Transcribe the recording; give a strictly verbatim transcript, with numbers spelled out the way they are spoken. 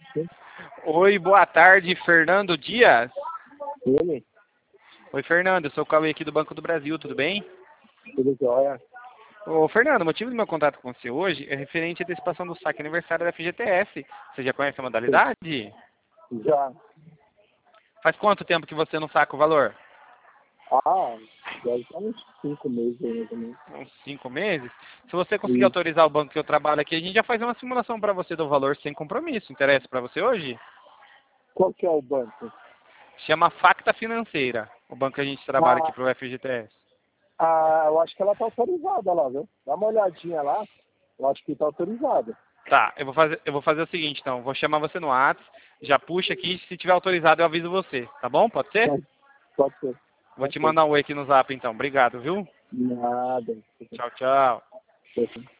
Oi, boa tarde, Fernando Dias. Ele? Oi, Fernando, eu sou o Cauê aqui do Banco do Brasil, tudo bem? Tudo jóia. Ô, Fernando, o motivo do meu contato com você hoje é referente à antecipação do saque aniversário da F G T S. Você já conhece a modalidade? Já. Faz quanto tempo que você não saca o valor? Ah, deve estar uns cinco meses aí, mais ou menos. Uns cinco meses? Se você conseguir Isso. autorizar o banco que eu trabalho aqui, a gente já faz uma simulação para você do valor sem compromisso. Interessa para você hoje? Qual que é o banco? Chama Facta Financeira, o banco que a gente trabalha aqui Ah, para o F G T S. ah, eu acho que ela tá autorizada lá, viu? Dá uma olhadinha lá. Eu acho que tá autorizada. Tá, eu vou fazer, eu vou fazer o seguinte, então. Vou chamar você no WhatsApp, já puxa aqui, se tiver autorizado eu aviso você, tá bom? Pode ser? Pode, pode ser. Vou te Pode ser. mandar um oi aqui no Zap, então. Obrigado, viu? Nada. Tchau, tchau. Pode ser.